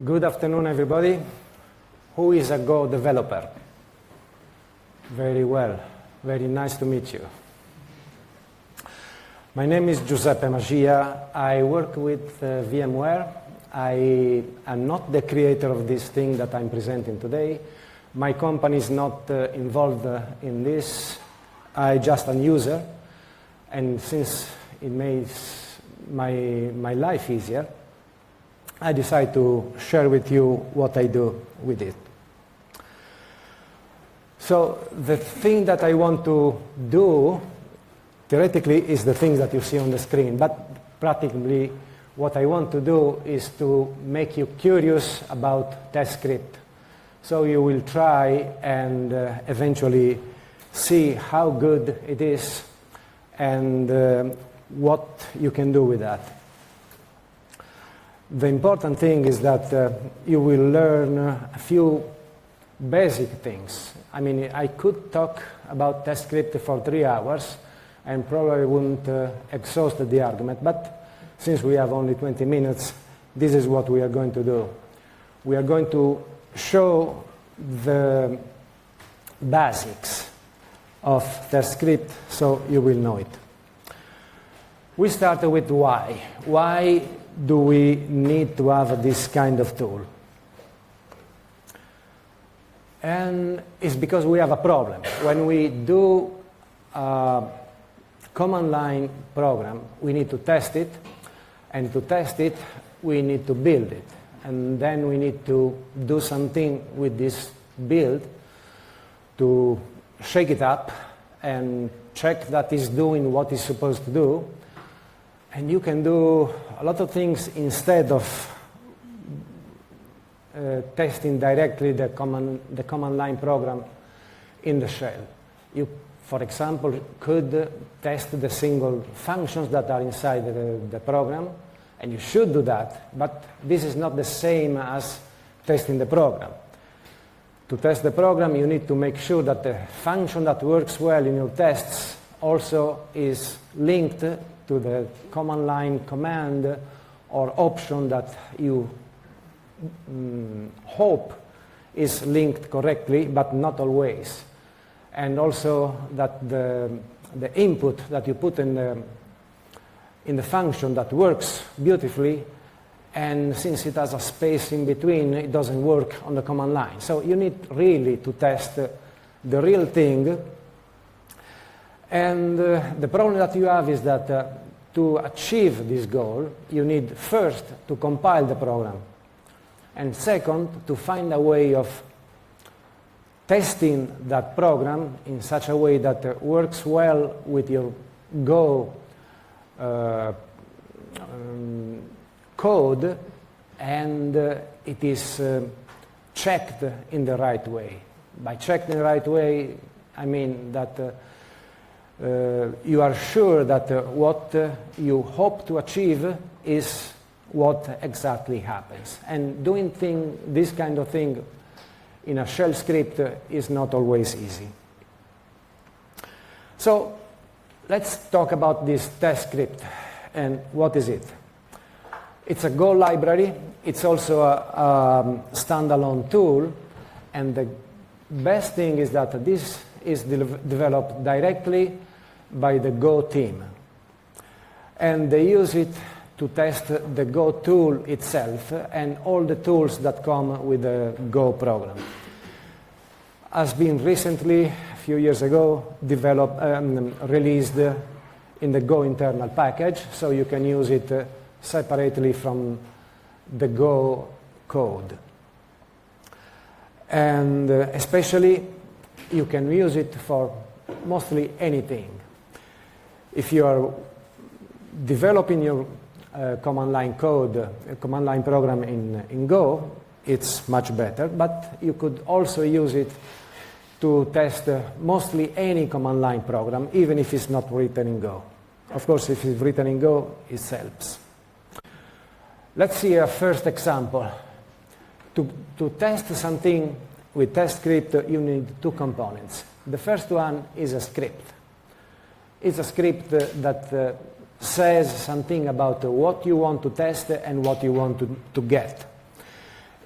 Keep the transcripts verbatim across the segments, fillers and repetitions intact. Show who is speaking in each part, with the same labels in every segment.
Speaker 1: Good afternoon, everybody. Who is a Go developer? Very well. Very nice to meet you. My name is Giuseppe Magia. I work with uh, VMware. I am not the creator of this thing that I'm presenting today. My company is not uh, involved uh, in this. I'm just a user. And since it makes my, my life easier, I decide to share with you what I do with it. So the thing that I want to do, theoretically, is the things that you see on the screen. But practically, what I want to do is to make you curious about TestScript. So you will try and uh, eventually see how good it is and uh, what you can do with that. The important thing is that uh, you will learn a few basic things. I mean, I could talk about TestScript for three hours and probably wouldn't uh, exhaust the argument, but since we have only twenty minutes, this is what we are going to do. We are going to show the basics of TestScript so you will know it. We start with why. Why do we need to have this kind of tool? And it's because we have a problem. When we do a command line program, we need to test it, and to test it, we need to build it. And then we need to do something with this build to shake it up and check that it's doing what it's supposed to do. And you can do a lot of things instead of uh, testing directly the command, the command line program in the shell. You, for example, could test the single functions that are inside the, the program, and you should do that, but this is not the same as testing the program. To test the program, you need to make sure that the function that works well in your tests also is linked to the command line command or option that you um, hope is linked correctly, but not always. And also that the, the input that you put in the, in the function that works beautifully, and since it has a space in between, it doesn't work on the command line. So you need really to test uh, the real thing. And uh, the problem that you have is that uh, to achieve this goal, you need first to compile the program, and second, to find a way of testing that program in such a way that uh, works well with your Go uh, um, code, and uh, it is uh, checked in the right way. By checked in the right way, I mean that uh, Uh, you are sure that uh, what uh, you hope to achieve is what exactly happens. And doing thing, this kind of thing in a shell script uh, is not always easy. So let's talk about this TestScript and what is it. It's a Go library. It's also a, a standalone tool, and the best thing is that this is de developed directly by the Go team. And they use it to test the Go tool itself and all the tools that come with the Go program. Has been recently, a few years ago, developed, um, released in the Go internal package, so you can use it uh, separately from the Go code. And uh, especially, you can use it for mostly anything. If you are developing your uh, command line code, uh, command line program in, in Go, it's much better, but you could also use it to test uh, mostly any command line program, even if it's not written in Go. Of course, if it's written in Go, it helps. Let's see a first example. To, to test something with TestScript, you need two components. The first one is a script. It's a script uh, that uh, says something about uh, what you want to test and what you want to, to get.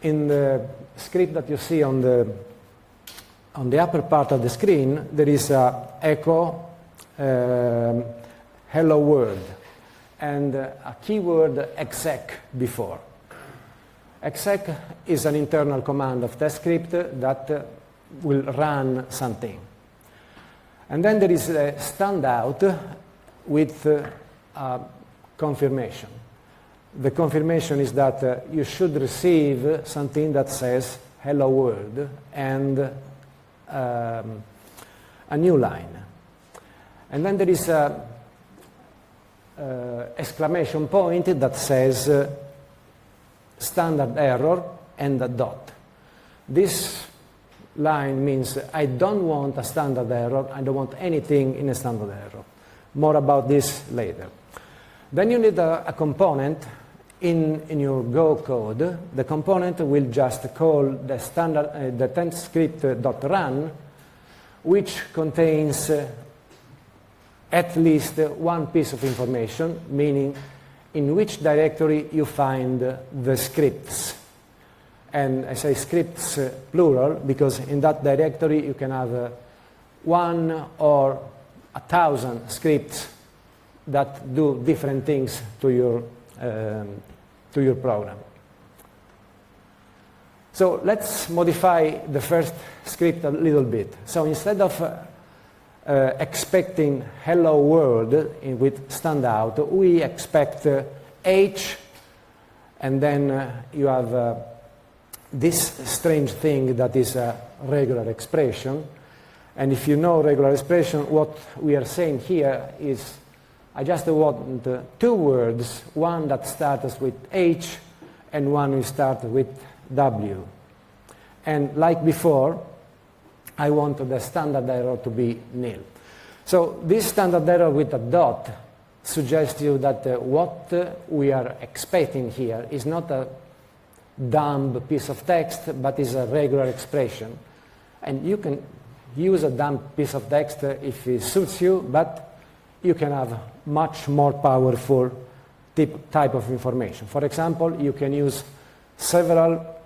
Speaker 1: in the script that you see on the, on the upper part of the screen, there is a echo um, hello world and uh, a keyword exec before. Exec is an internal command of TestScript that uh, will run something. And then there is a standout with uh, a confirmation. The confirmation is that uh, you should receive something that says hello world and um, a new line. And then there is a uh, exclamation point that says uh, standard error and a dot. This line means I don't want a standard error, I don't want anything in a standard error. More about this later. Then you need a, a component in, in your Go code. The component will just call the standard, uh, the TestScript.run, which contains uh, at least uh, one piece of information, meaning in which directory you find uh, the scripts. And I say scripts uh, plural because in that directory you can have uh, one or a thousand scripts that do different things to your, um, to your program. So let's modify the first script a little bit. So instead of uh, uh, expecting hello world in, with standout, we expect uh, H, and then uh, you have uh, this strange thing that is a regular expression. And if you know regular expression, what we are saying here is I just want uh, two words, one that starts with H and one will start with W. And like before, I want the standard error to be nil. So this standard error with a dot suggests you that uh, what uh, we are expecting here is not a dumb piece of text, but is a regular expression. And you can use a dumb piece of text uh, if it suits you, but you can have much more powerful type of information. For example, you can use several